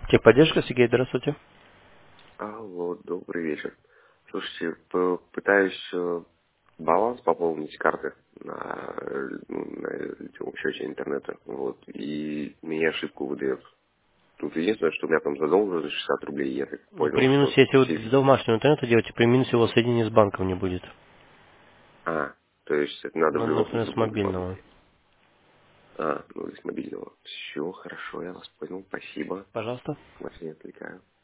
Техподдержка, Сергей, здравствуйте. Алло, добрый вечер. Слушайте, пытаюсь баланс пополнить карты на литовом счете интернета, вот, и мне ошибку выдает. Тут единственное, что у меня там задолженность 60 рублей, я так Ну, понял, при минусе, что если вы все... с домашнего интернета делаете, при минусе его соединение с банком не будет. То есть это надо в Ну, любом например, случае с будет мобильного. пополнить. Ну, из мобильного. Все, хорошо, я вас понял, спасибо. Пожалуйста. Вас не отвлекаю.